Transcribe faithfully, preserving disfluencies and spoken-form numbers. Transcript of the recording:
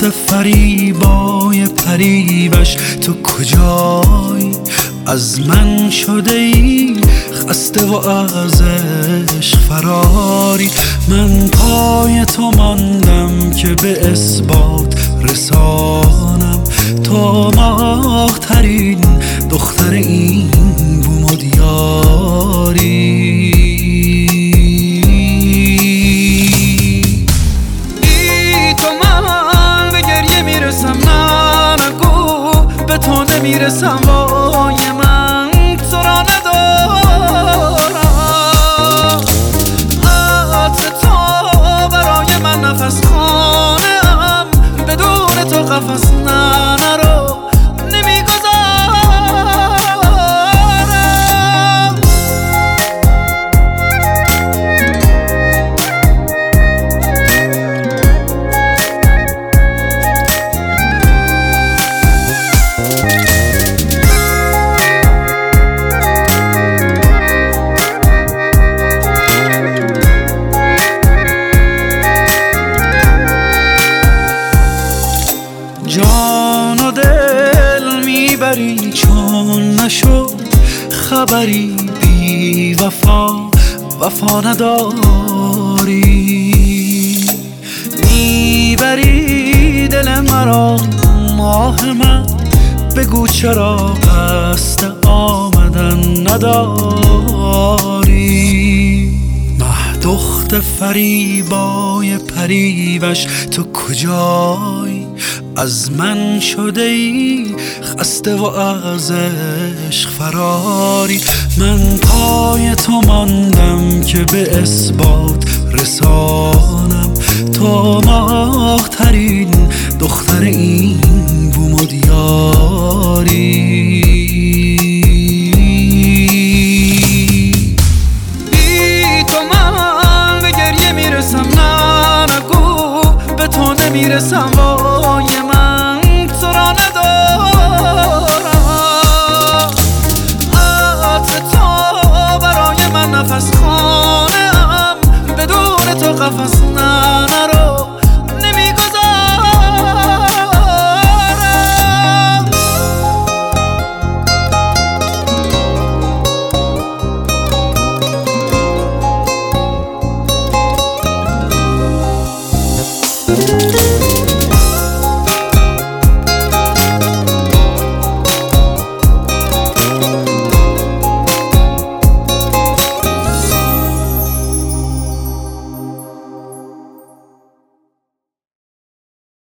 فریبای پریوش تو کجایی؟ از من شده ای خسته و از عشق فراری. من پای تو ماندم که به اثبات رسانم تو ماه ترین دختر این بوم و دیاری. بی تو من به گریه میرسم، نه نگو به تو نمیرسم، وای من تو را ندارم. عطر تو برای من نفس خانم، بدون تو قفس نه نرو نمیگذارم. جان و دل میبری چون نشد خبری، بی وفا وفا نداری. میبری دل مرا ماه من، بگو چرا قصد آمدن نداری. مه دخت فریبای پریوش تو کجایی؟ از من شده ای خسته و از عشق فراری. من پای تو ماندم که به اثبات رسانم تو ماه ترین دختر این بوم و دیاری.